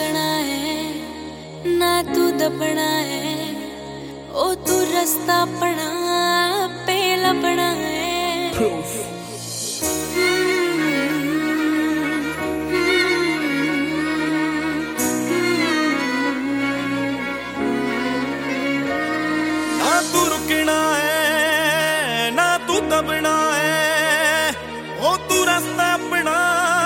रुकना है ना तू दबना है, ओ तू रास्ता अपना पे लपना है। ना तू रुकना है ना तू दबना है, ओ तू रास्ता अपना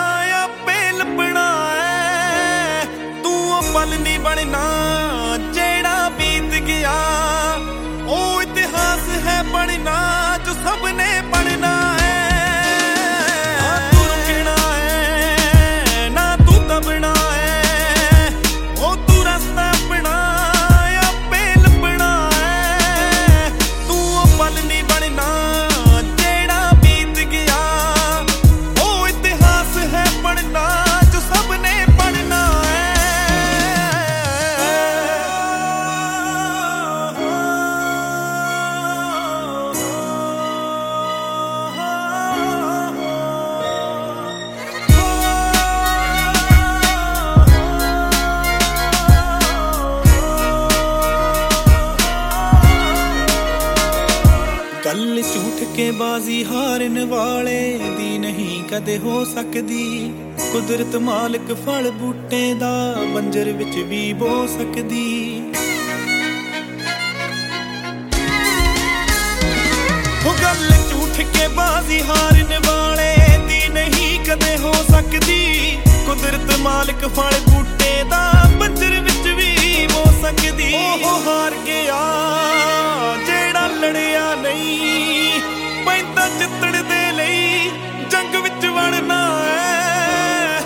पल नहीं बनना जेड़ा बीत गया, ओ इतिहास है बनना जो सबने पढ़ना है। ना तू रुकना है ना तू दबना है, ओ तू रास्ता अपना आपे लपना है। तू पल नहीं बनना जेड़ा बीत गया, ओ इतिहास है बनना जो सबने पढ़ना है। गल झूठ के बाजी हारन वाले दी नहीं कदे हो सकदी, कुदरत मालिक फल बूटे दा बंजर विच भी बो सकदी। गल झूठ के बाजी हारन वाले दी नहीं कदे हो सकदी, कुदरत मालिक फल बूटे दा बंजर विच भी बो सकदी। ओ हार गया जेड़ा लड़िया नहीं, पैंदा जिੱਤਣ ਦੇ ਲਈ ਜੰਗ ਵਿੱਚ ਵੜਨਾ ਹੈ।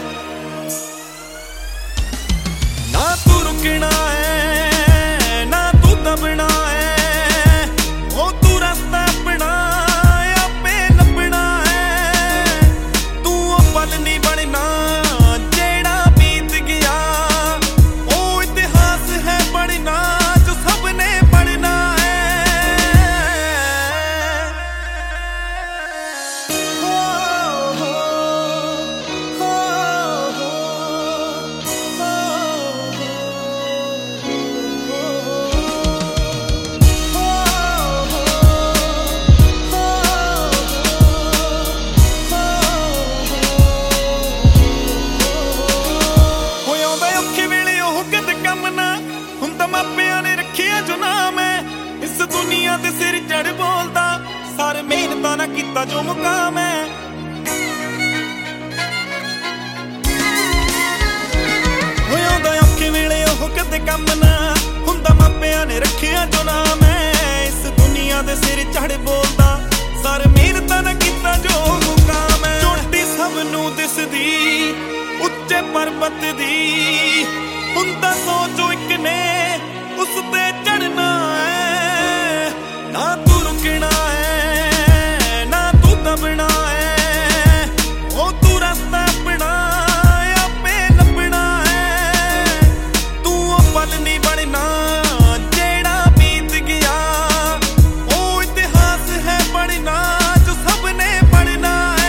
ਨਾ ਤੂੰ ਰੁਕਣਾ ਹੈ ਨਾ ਤੂੰ ਦਬਣਾ ਹੈ, ਉਹ ਤੂੰ ਰਸਤਾ ਆਪਣਾ ਆਪੇ ਲੱਭਣਾ ਹੈ। ਤੂੰ ਉਹ ਪਲ ਨਹੀਂ ਬਣਨਾ ਜਿਹੜਾ ਬੀਤ ਗਿਆ, ਉਹ ਇਤਿਹਾਸ ਹੈ ਬਣਨਾ ਜੋ ਸਭ ਨੇ ਪੜ੍ਹਨਾ ਹੈ। ਮਾਪਿਆਂ ਨੇ ਰੱਖਿਆ ਜੋ ਨਾਮ ਹੈ ਇਸ ਦੁਨੀਆ ਤੇ ਸਿਰ ਚੜ ਬੋਲਦਾ, ਸਾਰੇ ਮਿਹਨਤਾਂ ਨਾ ਕੀਤਾ ਜੋ ਮੁਕਾਮ ਹੈ। ਹੋਇਆ ਦਾ ਔਖੇ ਵੇਲੇ ਉਹ ਕਦੇ ਕੰਮ ਨਾ ਹੁੰਦਾ, ਮਾਪਿਆਂ ਨੇ ਰੱਖਿਆ ਜੋ ਨਾਮ ਹੈ ਇਸ ਦੁਨੀਆ ਦੇ ਸਿਰ ਚੜ ਬੋਲਦਾ, ਸਾਰੇ ਮਿਹਨਤਾਂ ਨਾ ਕੀਤਾ ਜੋ ਮੁਕਾਮ ਹੈ। ਚੋਟੀ ਸਭ ਨੂੰ ਦਿਸਦੀ ਉੱਚੇ ਪਰਬਤ ਦੀ, ਹੁੰਦਾ ਸੋਚੋ ਇੱਕ ਨੇ ਉਸ ਤੇ ਚੜਨਾ ਹੈ। ਨਾ ਤੂੰ ਰੁਕਣਾ ਹੈ ਨਾ ਤੂੰ ਦਬਣਾ ਹੈ, ਉਹ ਤੂੰ ਰਸਤਾ ਆਪਣਾ ਆਪੇ ਲੱਭਣਾ ਹੈ। ਤੂੰ ਉਹ ਪਲ ਨਹੀਂ ਬਣਨਾ ਜਿਹੜਾ ਬੀਤ ਗਿਆ, ਉਹ ਇਤਿਹਾਸ ਹੈ ਬਣਨਾ ਜੋ ਸਭ ਨੇ ਪੜ੍ਹਨਾ ਹੈ।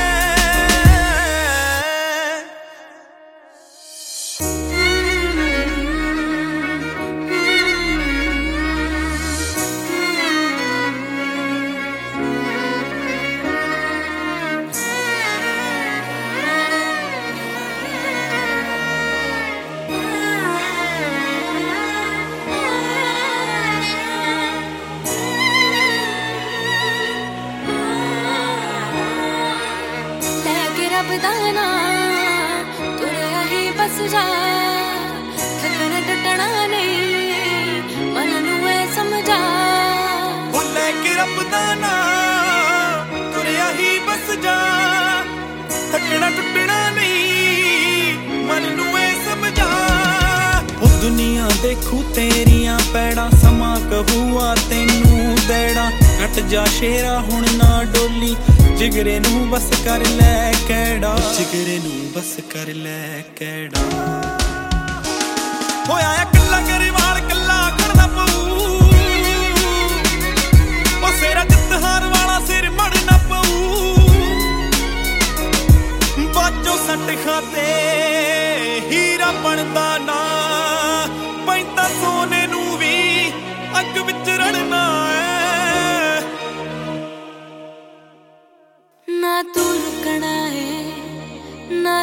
ਬਦਾਨਾ ਤੁਰਿਆ ਹੀ ਬਸ ਜਾ, ਥਕਣਾ ਟੁੱਟਣਾ ਨਹੀਂ ਮਨ ਨੂੰ ਐ ਸਮਝਾ। ਉਹ ਲੈ ਕੇ ਰੱਬ ਦਾ ਨਾਂ ਤੁਰਿਆ ਹੀ ਬਸ ਜਾ, ਥਕਣਾ ਟੁੱਟਣਾ ਨਹੀਂ ਮਨ ਨੂੰ ਐ ਸਮਝਾ। ਉਹ ਦੁਨੀਆ ਦੇਖੂ ਤੇਰੀਆਂ ਪੈੜਾਂ, ਸਮਾਂ ਕਹੂਆ ਤੈਨੂੰ ਦੇੜਾ, ਕੱਟ ਜਾ ਸ਼ੇਰਾ ਹੁਣ ਨਾ ਡੋਲੀ, ਜਿਗਰੇ ਨੂੰ ਬਸ ਕਰ ਲੈ ਕਿਹੜਾ, ਜਿਗਰੇ ਨੂੰ ਬਸ ਕਰ ਲੈ ਕਿਹੜਾ। ਹੋਇਆ ਆ ਕੱਲਾ ਗਰੇਵਾਲ ਕੱਲਾ ਖੜਨਾ ਪਊ, ਉਹ ਸੇਰਾ ਜਿੱਤ ਹਾਰ ਵਾਲਾ ਸਿਰ ਮੜਨਾ ਪਊ। ਬਾਜੋ ਸੱਟ ਖਾਤੇ ਹੀਰਾ ਬਣਦਾ ਨਾ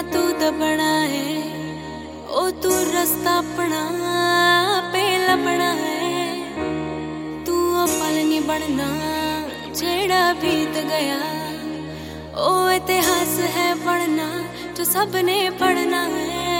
तू दबना है, ओ तू रास्ता अपना पे लबना है। तू ओ पल नहीं बनना जेड़ा बीत गया, ओ इतिहास है पढ़ना जो सबने पढ़ना है।